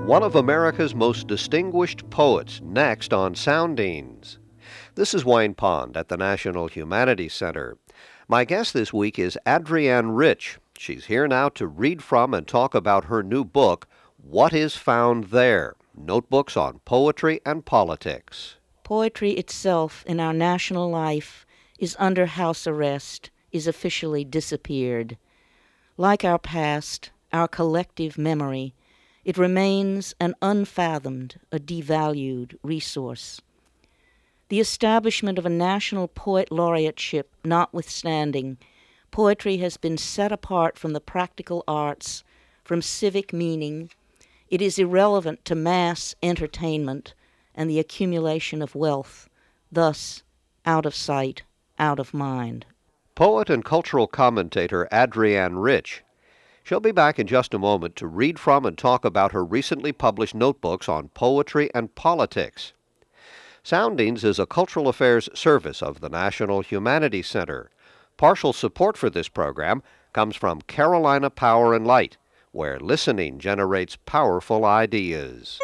one of America's most distinguished poets, next on Soundings. This is Wayne Pond at the National Humanities Center. My guest this week is Adrienne Rich. She's here now to read from and talk about her new book, What is Found There? Notebooks on Poetry and Politics. Poetry itself in our national life is under house arrest, is officially disappeared. Like our past, our collective memory, it remains an unfathomed, a devalued resource. The establishment of a national poet laureateship notwithstanding, poetry has been set apart from the practical arts, from civic meaning. It is irrelevant to mass entertainment and the accumulation of wealth, thus out of sight, out of mind. Poet and cultural commentator Adrienne Rich. She'll be back in just a moment to read from and talk about her recently published notebooks on poetry and politics. Soundings is a cultural affairs service of the National Humanities Center. Partial support for this program comes from Carolina Power and Light, where listening generates powerful ideas.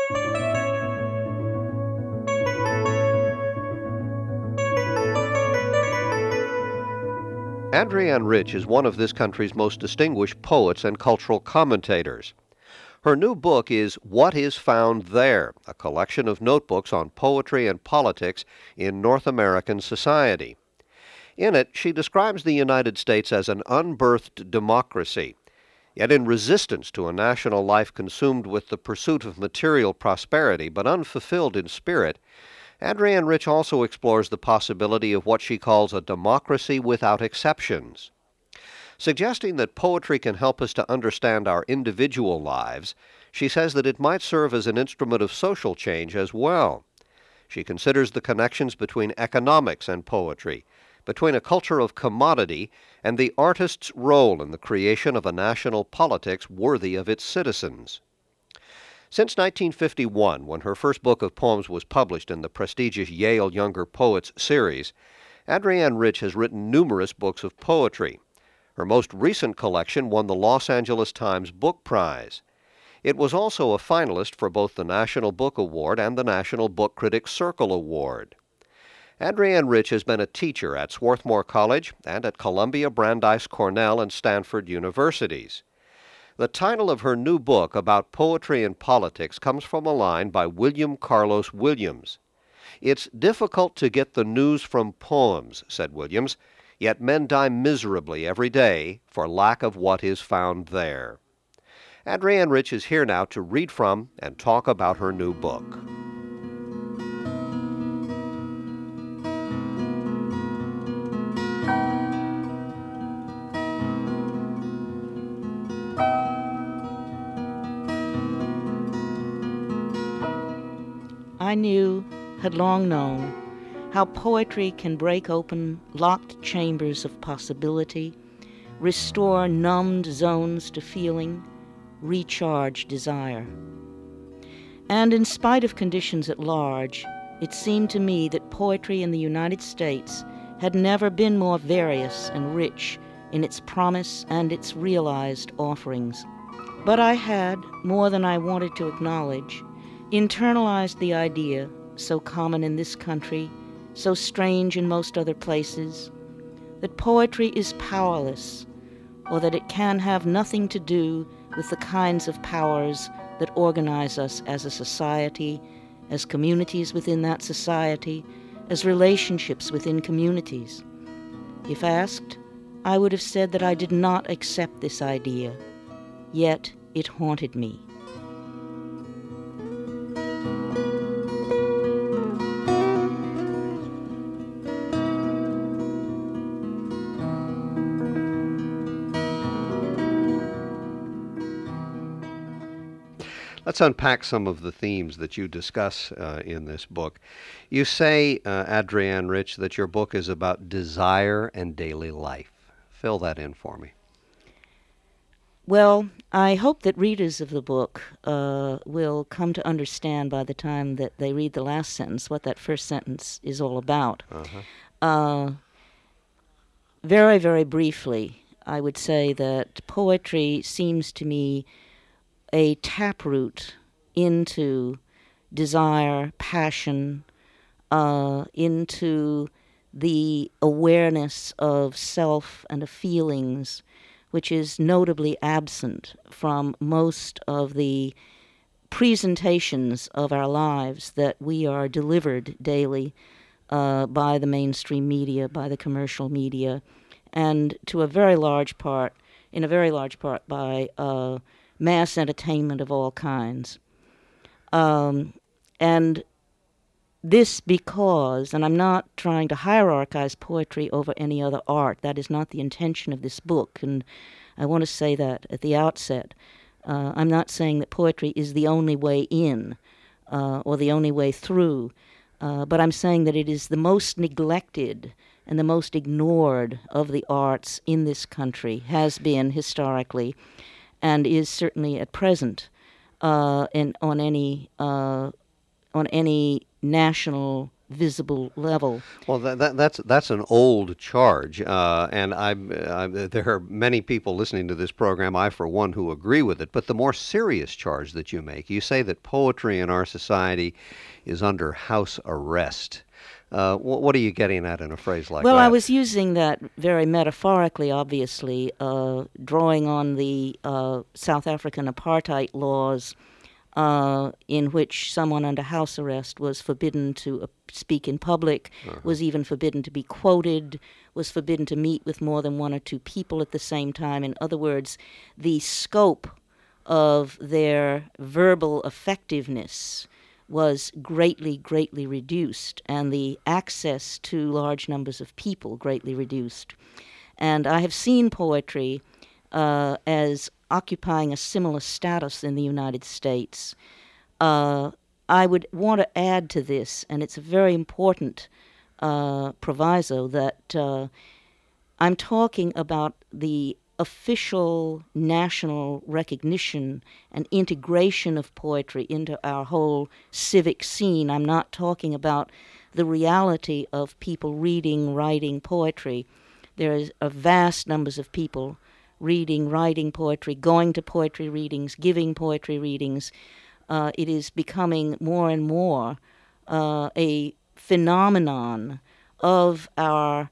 Adrienne Rich is one of this country's most distinguished poets and cultural commentators. Her new book is What is Found There? A collection of notebooks on poetry and politics in North American society. In it, she describes the United States as an unbirthed democracy, yet in resistance to a national life consumed with the pursuit of material prosperity but unfulfilled in spirit. Adrienne Rich also explores the possibility of what she calls a democracy without exceptions. Suggesting that poetry can help us to understand our individual lives, she says that it might serve as an instrument of social change as well. She considers the connections between economics and poetry, between a culture of commodity and the artist's role in the creation of a national politics worthy of its citizens. Since 1951, when her first book of poems was published in the prestigious Yale Younger Poets series, Adrienne Rich has written numerous books of poetry. Her most recent collection won the Los Angeles Times Book Prize. It was also a finalist for both the National Book Award and the National Book Critics Circle Award. Adrienne Rich has been a teacher at Swarthmore College and at Columbia, Brandeis, Cornell, and Stanford universities. The title of her new book about poetry and politics comes from a line by William Carlos Williams. "It's difficult to get the news from poems," said Williams, "yet men die miserably every day for lack of what is found there." Adrienne Rich is here now to read from and talk about her new book. I knew, had long known, how poetry can break open locked chambers of possibility, restore numbed zones to feeling, recharge desire. And in spite of conditions at large, it seemed to me that poetry in the United States had never been more various and rich in its promise and its realized offerings. But I had, more than I wanted to acknowledge, internalized the idea, so common in this country, so strange in most other places, that poetry is powerless, or that it can have nothing to do with the kinds of powers that organize us as a society, as communities within that society, as relationships within communities. If asked, I would have said that I did not accept this idea, yet it haunted me. Let's unpack some of the themes that you discuss in this book. You say, Adrienne Rich, that your book is about desire and daily life. Fill that in for me. Well, I hope that readers of the book will come to understand by the time that they read the last sentence what that first sentence is all about. Very, very briefly, I would say that poetry seems to me a taproot into desire, passion, into the awareness of self and of feelings, which is notably absent from most of the presentations of our lives that we are delivered daily by the mainstream media, by the commercial media, and in a very large part, by mass entertainment of all kinds. And this because, and I'm not trying to hierarchize poetry over any other art, that is not the intention of this book, and I want to say that at the outset. I'm not saying that poetry is the only way in or the only way through, but I'm saying that it is the most neglected and the most ignored of the arts in this country, has been historically, and is certainly at present on any national visible level. Well, that's an old charge, and there are many people listening to this program, I for one, who agree with it. But the more serious charge that you make, you say that poetry in our society is under house arrest. What are you getting at in a phrase like that? Well, I was using that very metaphorically, obviously, drawing on the South African apartheid laws, in which someone under house arrest was forbidden to speak in public, was even forbidden to be quoted, was forbidden to meet with more than one or two people at the same time. In other words, the scope of their verbal effectiveness was greatly, greatly reduced, and the access to large numbers of people greatly reduced. And I have seen poetry as occupying a similar status in the United States. I would want to add to this, and it's a very important proviso, that I'm talking about the official national recognition and integration of poetry into our whole civic scene. I'm not talking about the reality of people reading, writing poetry. There are vast numbers of people reading, writing poetry, going to poetry readings, giving poetry readings. It is becoming more and more a phenomenon of our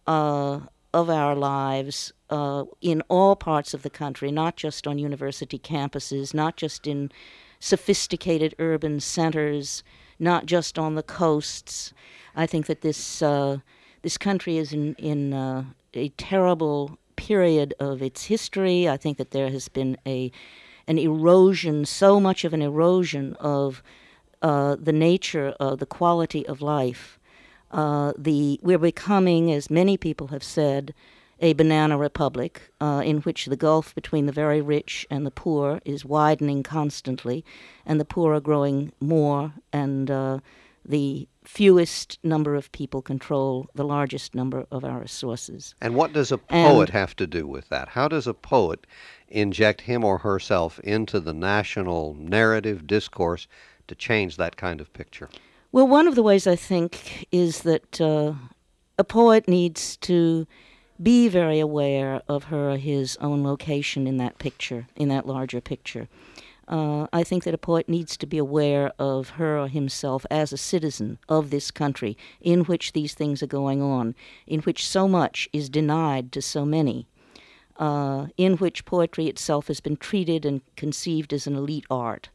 lives in all parts of the country, not just on university campuses, not just in sophisticated urban centers, not just on the coasts. I think that this country is in a terrible period of its history. I think that there has been an erosion, so much of an erosion of the nature of the quality of life. We're becoming, as many people have said, a banana republic in which the gulf between the very rich and the poor is widening constantly, and the poor are growing more, and the fewest number of people control the largest number of our resources. And what does a poet have to do with that? How does a poet inject him or herself into the national narrative discourse to change that kind of picture? Well, one of the ways I think is that a poet needs to be very aware of her or his own location in that picture, in that larger picture. I think that a poet needs to be aware of her or himself as a citizen of this country in which these things are going on, in which so much is denied to so many, in which poetry itself has been treated and conceived as an elite art,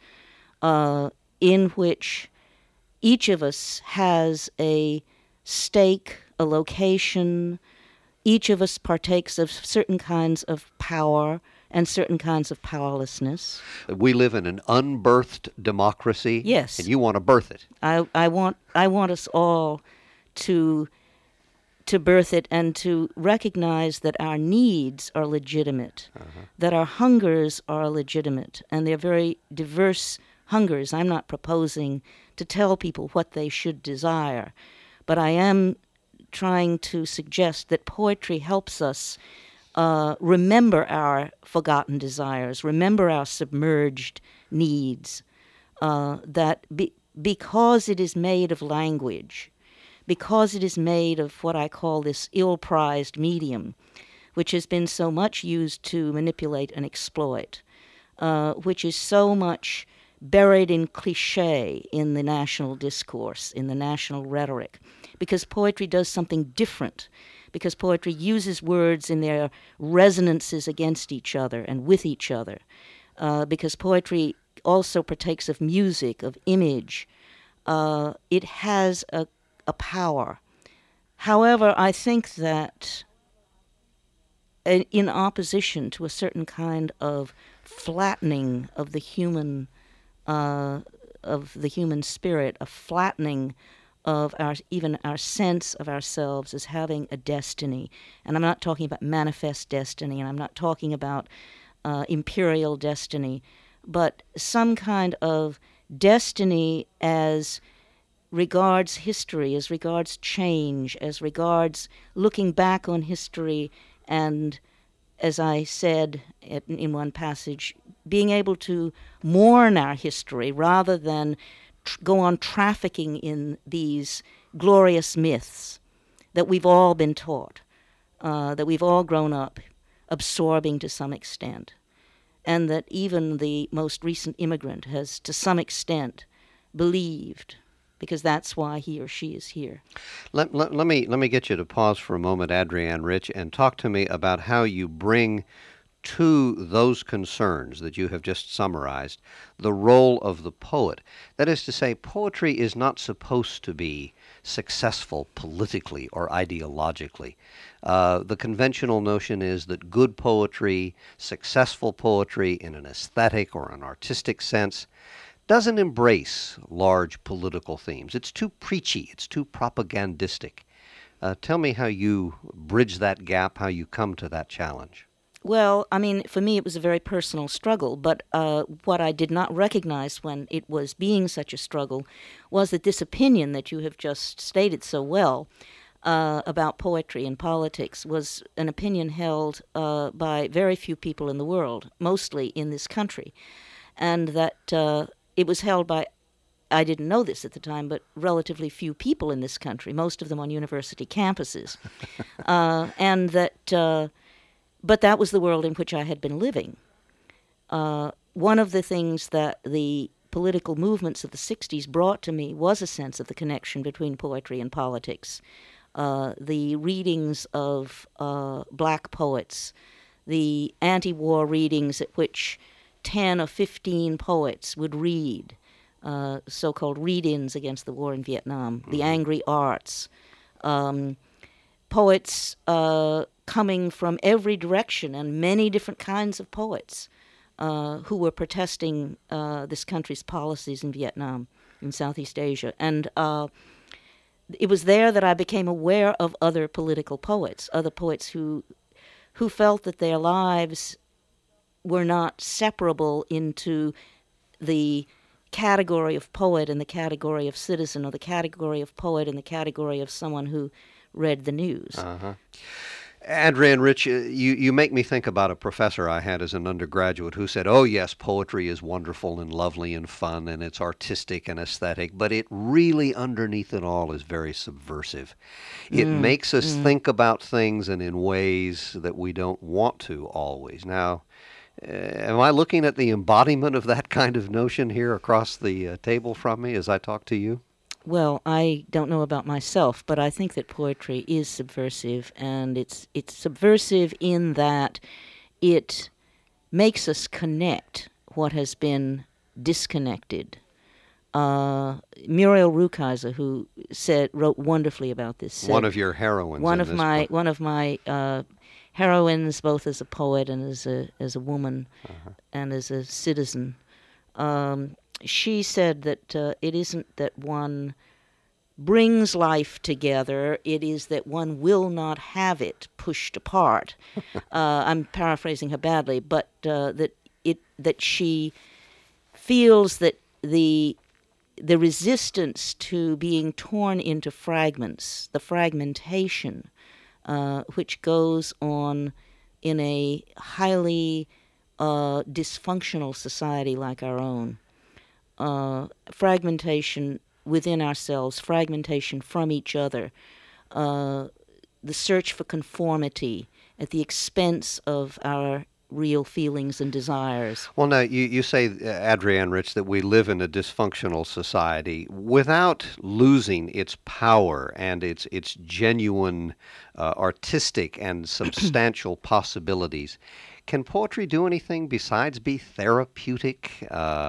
in which each of us has a stake, a location. Each of us partakes of certain kinds of power and certain kinds of powerlessness. We live in an unbirthed democracy. Yes. And you want to birth it. I want us all to birth it and to recognize that our needs are legitimate, that our hungers are legitimate, and they're very diverse hungers. I'm not proposing to tell people what they should desire, but I am trying to suggest that poetry helps us remember our forgotten desires, remember our submerged needs, because it is made of language, because it is made of what I call this ill-prized medium, which has been so much used to manipulate and exploit, which is so much buried in cliché in the national discourse, in the national rhetoric, because poetry does something different, because poetry uses words in their resonances against each other and with each other, because poetry also partakes of music, of image. It has a power. However, I think that in opposition to a certain kind of flattening of the human spirit, a flattening of even our sense of ourselves as having a destiny. And I'm not talking about manifest destiny, and I'm not talking about imperial destiny, but some kind of destiny as regards history, as regards change, as regards looking back on history and, as I said in one passage, being able to mourn our history rather than go on trafficking in these glorious myths that we've all been taught, that we've all grown up absorbing to some extent, and that even the most recent immigrant has to some extent believed, because that's why he or she is here. Let me get you to pause for a moment, Adrienne Rich, and talk to me about how you bring to those concerns that you have just summarized the role of the poet. That is to say, poetry is not supposed to be successful politically or ideologically. The conventional notion is that good poetry, successful poetry in an aesthetic or an artistic sense, doesn't embrace large political themes. It's too preachy, it's too propagandistic. Tell me how you bridge that gap, how you come to that challenge. Well, I mean, for me it was a very personal struggle, but what I did not recognize when it was being such a struggle was that this opinion that you have just stated so well about poetry and politics was an opinion held by very few people in the world, mostly in this country, and that it was held by, I didn't know this at the time, but relatively few people in this country, most of them on university campuses, and that... But that was the world in which I had been living. One of the things that the political movements of the 60s brought to me was a sense of the connection between poetry and politics. The readings of black poets, the anti-war readings at which 10 or 15 poets would read, so-called read-ins against the war in Vietnam, the angry arts, poets coming from every direction, and many different kinds of poets who were protesting this country's policies in Vietnam, in Southeast Asia. And it was there that I became aware of other political poets, other poets who felt that their lives were not separable into the category of poet and the category of citizen, or the category of poet and the category of someone who read the news. Adrienne Rich, you make me think about a professor I had as an undergraduate who said, oh yes, poetry is wonderful and lovely and fun and it's artistic and aesthetic, but it really underneath it all is very subversive. It makes us think about things and in ways that we don't want to always. Now, am I looking at the embodiment of that kind of notion here across the table from me as I talk to you? Well, I don't know about myself, but I think that poetry is subversive, and it's subversive in that it makes us connect what has been disconnected. Muriel Rukeyser, who wrote wonderfully about this, said, one of your heroines. One of my heroines, both as a poet and as a woman, and as a citizen. She said that it isn't that one brings life together, it is that one will not have it pushed apart. I'm paraphrasing her badly, but that she feels that the resistance to being torn into fragments, the fragmentation, which goes on in a highly dysfunctional society like our own, fragmentation within ourselves, fragmentation from each other, the search for conformity at the expense of our real feelings and desires. Well, now, you say, Adrienne Rich, that we live in a dysfunctional society. Without losing its power and its genuine artistic and substantial possibilities, can poetry do anything besides be therapeutic?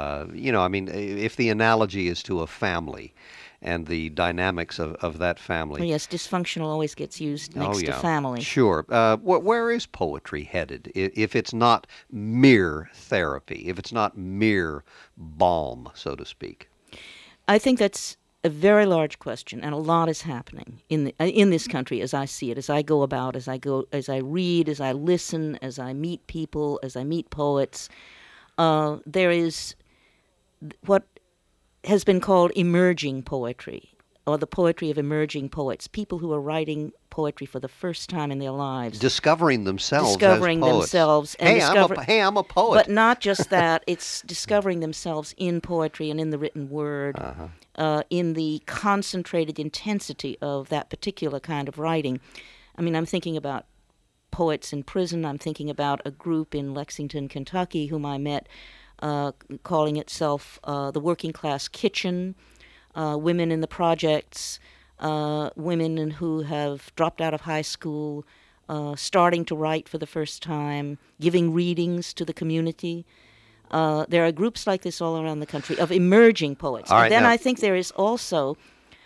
I mean, if the analogy is to a family and the dynamics of that Oh, family. yes, dysfunctional always gets used Oh, next to yeah. family. Sure. Where is poetry headed if it's not mere therapy, if it's not mere balm, so to speak? I think that's a very large question, and a lot is happening in this country as I see it, as I go about, as I read, as I listen, as I meet people, as I meet poets. There is what has been called emerging poetry, or the poetry of emerging poets, people who are writing poetry for the first time in their lives. Discovering themselves as Discovering poets. themselves and I'm a poet. But not just that, it's discovering themselves in poetry and in the written word, in the concentrated intensity of that particular kind of writing. I mean, I'm thinking about poets in prison. I'm thinking about a group in Lexington, Kentucky, whom I met, calling itself the Working Class Kitchen, women in the projects, women who have dropped out of high school, starting to write for the first time, giving readings to the community. There are groups like this all around the country of emerging poets. All right, And then now- I think there is also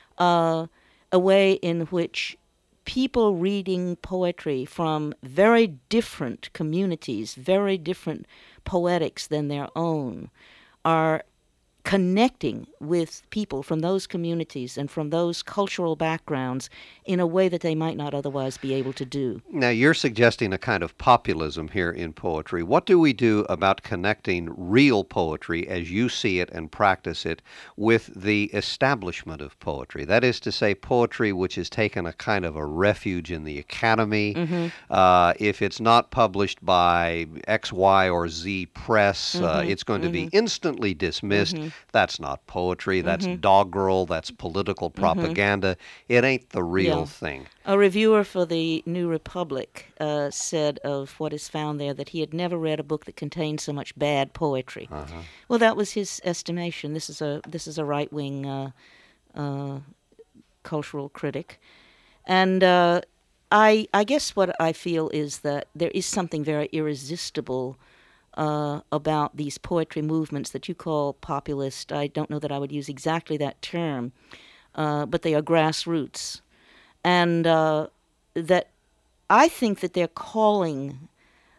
a way in which people reading poetry from very different communities, very different poetics than their own, are connecting with people from those communities and from those cultural backgrounds in a way that they might not otherwise be able to do. Now, you're suggesting a kind of populism here in poetry. What do we do about connecting real poetry, as you see it and practice it, with the establishment of poetry? That is to say, poetry which has taken a kind of a refuge in the academy. If it's not published by X, Y, or Z press, it's going to be instantly dismissed. That's not poetry. That's doggerel. That's political propaganda. It ain't the real Yeah. thing. A reviewer for the New Republic said of what is found there that he had never read a book that contained so much bad poetry. Well, that was his estimation. This is a right-wing cultural critic, and I guess what I feel is that there is something very irresistible about these poetry movements that you call populist. I don't know that I would use exactly that term, but they are grassroots. And that I think that they're calling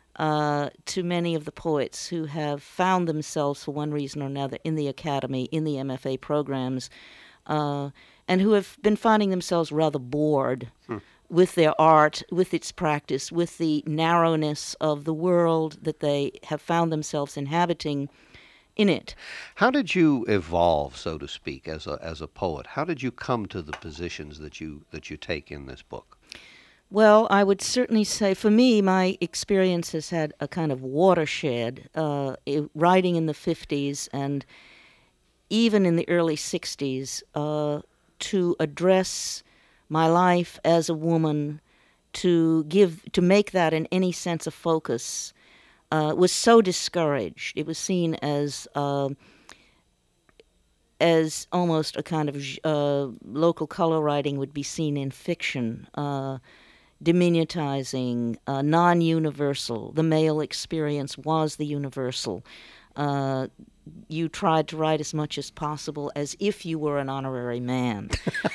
to many of the poets who have found themselves for one reason or another in the academy, in the MFA programs, and who have been finding themselves rather bored with their art, with its practice, with the narrowness of the world that they have found themselves inhabiting in it. How did you evolve, so to speak, as a poet? How did you come to the positions that you take in this book? Well, I would certainly say, for me, my experience has had a kind of watershed, writing in the 50s and even in the early 60s, to address my life as a woman, to make that in any sense of focus, was so discouraged. It was seen as almost a kind of local color writing would be seen in fiction, diminutizing, non-universal. The male experience was the universal. You tried to write as much as possible as if you were an honorary man.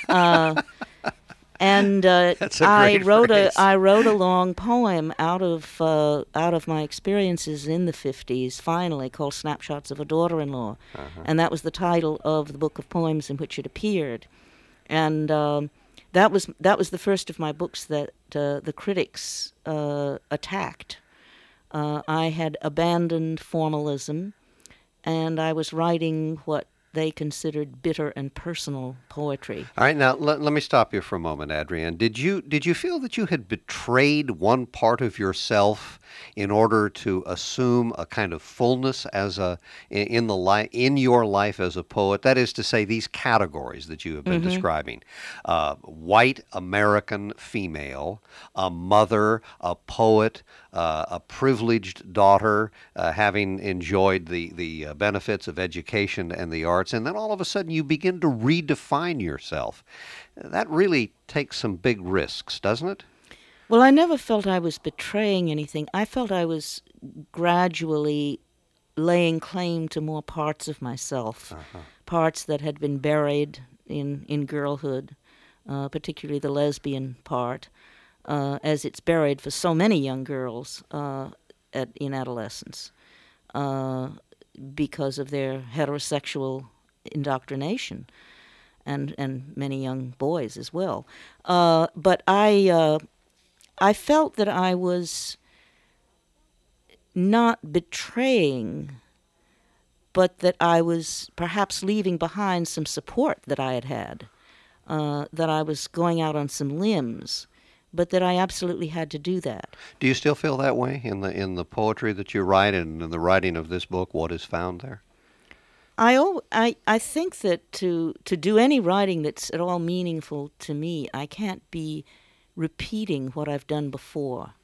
And That's a I great wrote phrase. I wrote a long poem out of my experiences in the 50s, finally, called "Snapshots of a Daughter-in-Law," and that was the title of the book of poems in which it appeared. And that was the first of my books that the critics attacked. I had abandoned formalism, and I was writing what they considered bitter and personal poetry. All right, now let me stop you for a moment, Adrienne. Did you feel that you had betrayed one part of yourself in order to assume a kind of fullness as in your life as a poet? That is to say, these categories that you have been describing: white American female, a mother, a poet, a privileged daughter, having enjoyed the benefits of education and the arts, and then all of a sudden you begin to redefine yourself. That really takes some big risks, doesn't it? Well, I never felt I was betraying anything. I felt I was gradually laying claim to more parts of myself, parts that had been buried in girlhood, particularly the lesbian part, as it's buried for so many young girls in adolescence because of their heterosexual indoctrination, and many young boys as well. But I felt that I was not betraying, but that I was perhaps leaving behind some support that I had had, that I was going out on some limbs, but that I absolutely had to do that. Do you still feel that way in the poetry that you write and in the writing of this book? What is found there? I think that to do any writing that's at all meaningful to me, I can't be repeating what I've done before.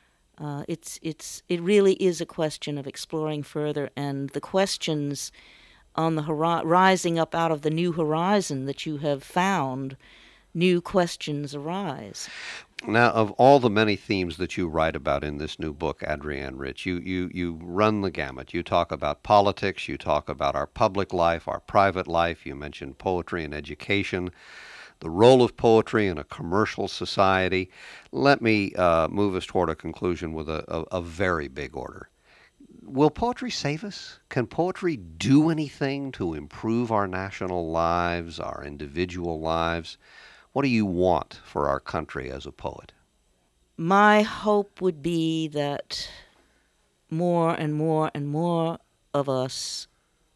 It really is a question of exploring further, and the questions on the rising up out of the new horizon that you have found, new questions arise. Now, of all the many themes that you write about in this new book, Adrienne Rich, you run the gamut. You talk about politics, you talk about our public life, our private life, you mention poetry and education, the role of poetry in a commercial society. Let me move us toward a conclusion with a very big order. Will poetry save us? Can poetry do anything to improve our national lives, our individual lives? What do you want for our country as a poet? My hope would be that more and more and more of us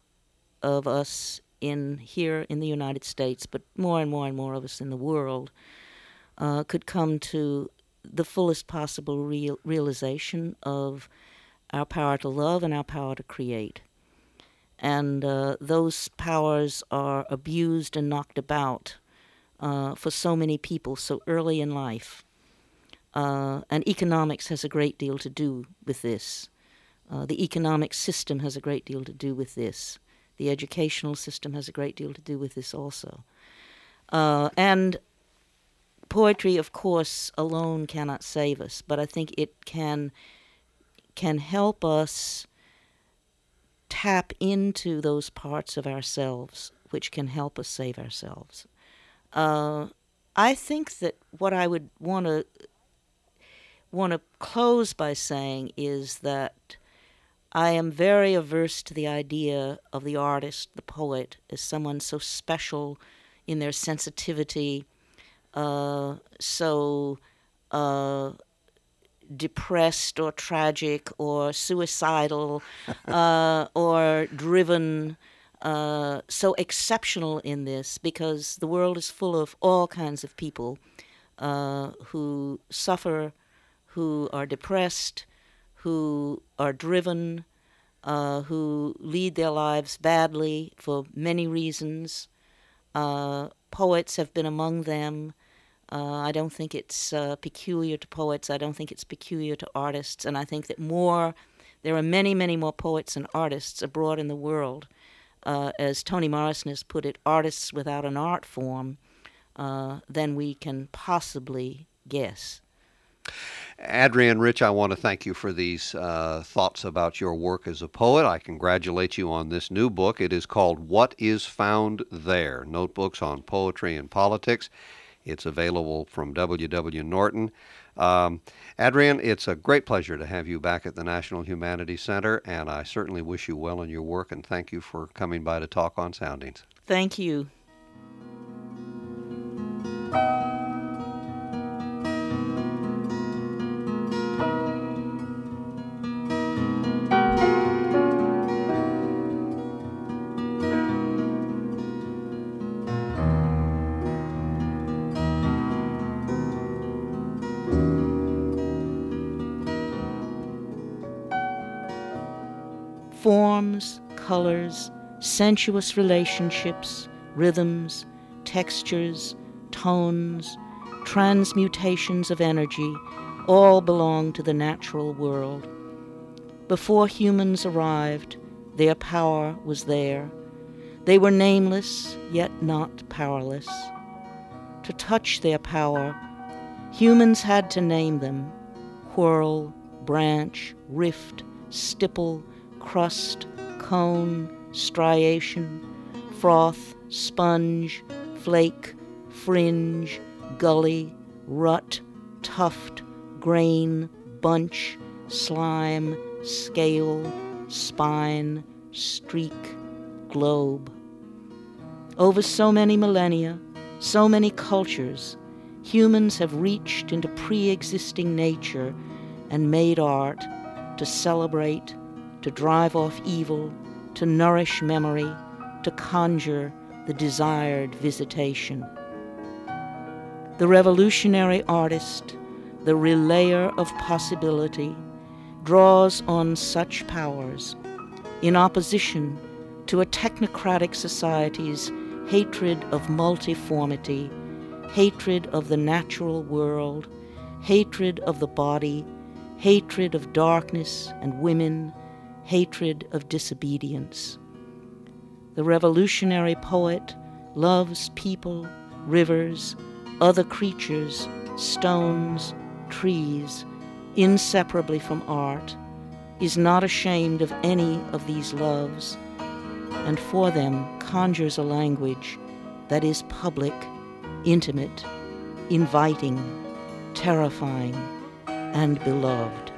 in here in the United States, but more and more and more of us in the world, could come to the fullest possible realization of our power to love and our power to create. And those powers are abused and knocked about for so many people so early in life. And economics has a great deal to do with this. The economic system has a great deal to do with this. The educational system has a great deal to do with this also. And poetry, of course, alone cannot save us, but I think it can help us tap into those parts of ourselves which can help us save ourselves. I think that what I would want to close by saying is that I am very averse to the idea of the artist, the poet, as someone so special in their sensitivity, so depressed or tragic or suicidal or driven, so exceptional in this, because the world is full of all kinds of people who suffer, who are depressed, who are driven, who lead their lives badly for many reasons. Poets have been among them. I don't think it's peculiar to poets. I don't think it's peculiar to artists. And I think that there are many, many more poets and artists abroad in the world. As Toni Morrison has put it, artists without an art form, than we can possibly guess. Adrienne Rich, I want to thank you for these thoughts about your work as a poet. I congratulate you on this new book. It is called What is Found There? Notebooks on Poetry and Politics. It's available from W.W. Norton. Adrienne, it's a great pleasure to have you back at the National Humanities Center, and I certainly wish you well in your work, and thank you for coming by to talk on Soundings. Thank you. Forms, colors, sensuous relationships, rhythms, textures, tones, transmutations of energy, all belong to the natural world. Before humans arrived, their power was there. They were nameless, yet not powerless. To touch their power, humans had to name them: whorl, branch, rift, stipple, crust, cone, striation, froth, sponge, flake, fringe, gully, rut, tuft, grain, bunch, slime, scale, spine, streak, globe. Over so many millennia, so many cultures, humans have reached into pre-existing nature and made art to celebrate, to drive off evil, to nourish memory, to conjure the desired visitation. The revolutionary artist, the relayer of possibility, draws on such powers in opposition to a technocratic society's hatred of multiformity, hatred of the natural world, hatred of the body, hatred of darkness and women, hatred of disobedience. The revolutionary poet loves people, rivers, other creatures, stones, trees, inseparably from art, is not ashamed of any of these loves, and for them conjures a language that is public, intimate, inviting, terrifying, and beloved.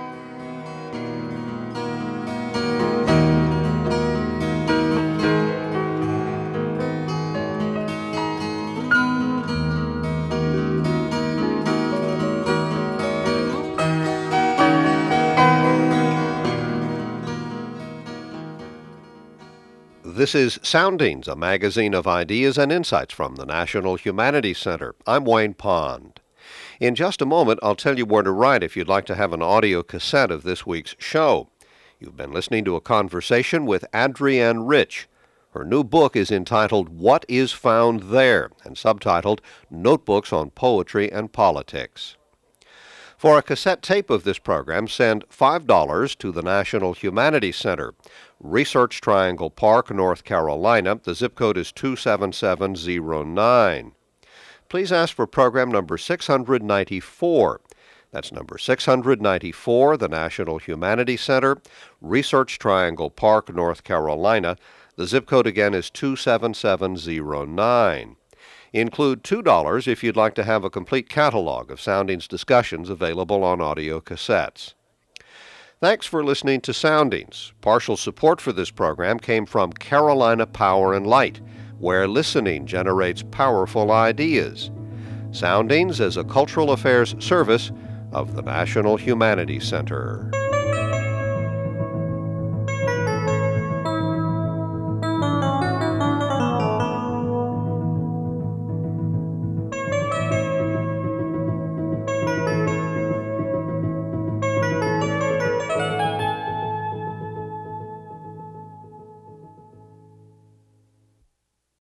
This is Soundings, a magazine of ideas and insights from the National Humanities Center. I'm Wayne Pond. In just a moment, I'll tell you where to write if you'd like to have an audio cassette of this week's show. You've been listening to a conversation with Adrienne Rich. Her new book is entitled What is Found There and subtitled Notebooks on Poetry and Politics. For a cassette tape of this program, send $5 to the National Humanities Center, Research Triangle Park, North Carolina. The zip code is 27709. Please ask for program number 694. That's number 694, the National Humanities Center, Research Triangle Park, North Carolina. The zip code again is 27709. Include $2 if you'd like to have a complete catalog of Soundings discussions available on audio cassettes. Thanks for listening to Soundings. Partial support for this program came from Carolina Power and Light, where listening generates powerful ideas. Soundings is a cultural affairs service of the National Humanities Center.